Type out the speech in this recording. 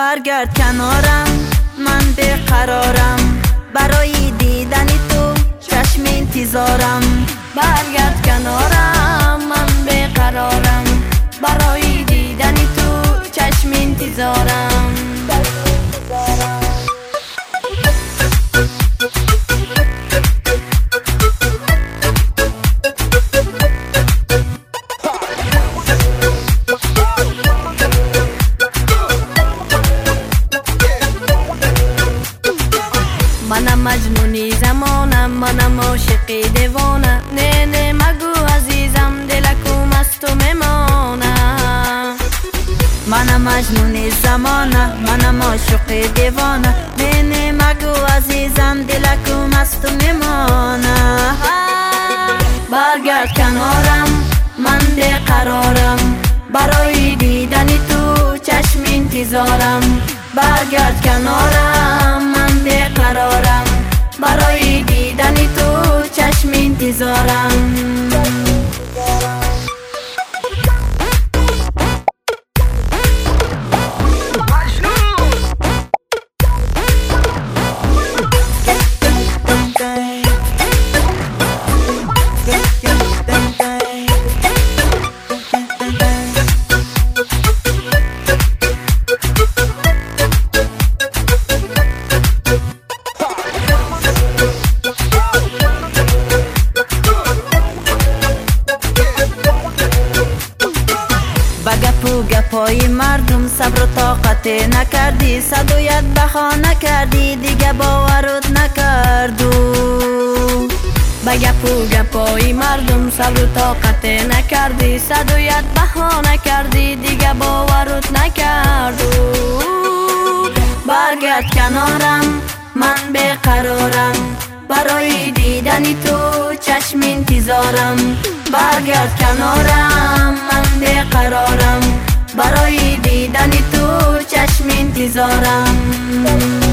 برگرد کنارم، من بیقرارم، برای دیدن تو چشم انتظارم. برگرد کنارم، من بیقرارم، برای دیدن تو چشم انتظارم. منم مجنونی زمانم، منم عاشق دیوانه. نه نه مگو عزیزم، دلکو مست و میمانه. منم مجنونی زمانه، منم عاشق دیوانه. نه نه مگو عزیزم، دلکو مست و میمانه. برگرد کنارم، من بیقرارم، برای دیدن تو چشم انتظارم. برگرد کنارم، من بیقرارم، برای دیدن تو چشم انتظارم. بگپو گپای مردم صبر و طاقت نکردی، صدویت بخانه کردی، دیگه باورت نکردو. بگپو گپای مردم صبر و طاقت نکردی، صدویت بخانه کردی، دیگه باورت نکردو. برگرد کنارم، من بیقرارم، برای دیدن تو چشم انتظارم. برگرد کنارم، من بیقرارم، برای دیدن تو چشم انتظارم.